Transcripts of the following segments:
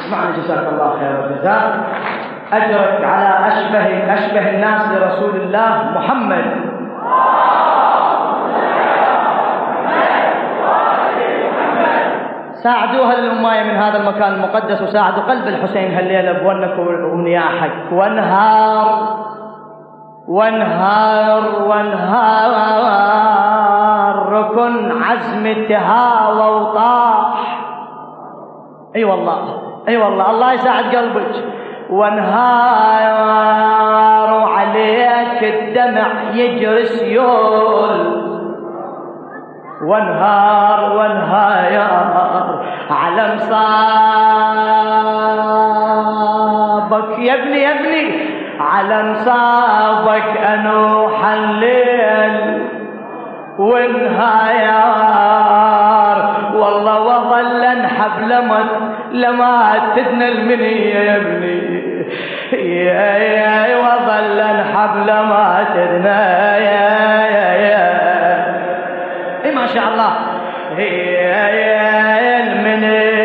اسمعني جزاك الله خير الجزاء، أجرك على أشبه الناس لرسول الله محمد. ساعدوها للأماية من هذا المكان المقدس، وساعدوا قلب الحسين هالليلة بونك ونياحك. وانهار وانهار وانهار ركن عزم تهاوى وطاح. اي والله اي والله، الله يساعد قلبك. وانهار وعليك الدمع يجري سيول، وانهار وانهار على مصابك يا ابني يا ابني، على مصابك انوح الليل وانهار. والله وظل انحب لما تدنى المنية يا ابني، يا وظل انحب لما تدنى يا ما شاء الله. يا المني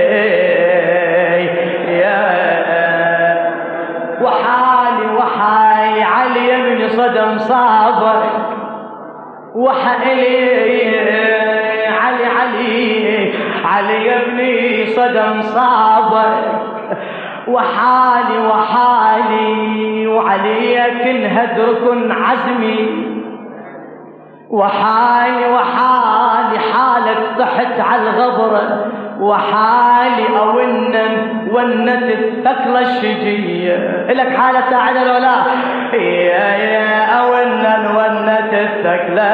يا وحالي علي من صدم صابك، وحالي علي يا ابني صدم صابك، وحالي وعليك انهدركن عزمي، وحالي حالك طحت على الغبرة، وحالي ونت الثقلة الشجية. إلك حالة ساعدة لو لا؟ يا ونت الثقلة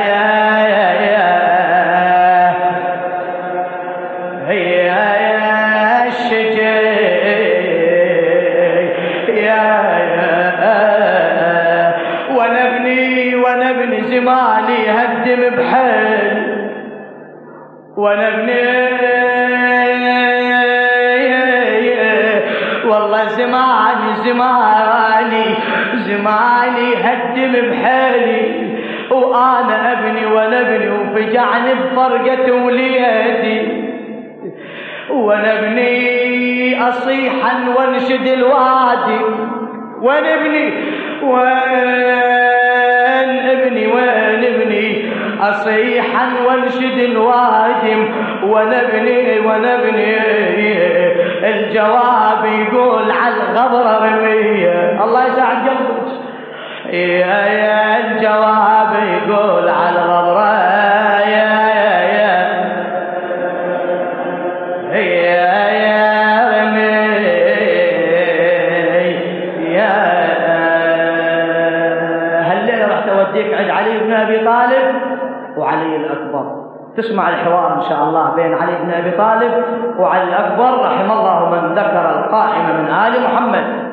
يا الشجية ونبني زماني هدم بحيل، ونبني والله زماني هدم بحيلي، وانا ونبني وفجعني بفرقة وليدي، ونبني اصيحا وانشد الوادي، ونبني وين ابني اصيحا وانشد الوادم، ونبني الجواب يقول على الغبرة رمية. الله يساعد قلبك. يا الجواب يقول على الغبرة عند علي بن أبي طالب وعلي الأكبر. تسمع الحوار إن شاء الله بين علي بن أبي طالب وعلي الأكبر. رحم الله من ذكر القائم من آل محمد.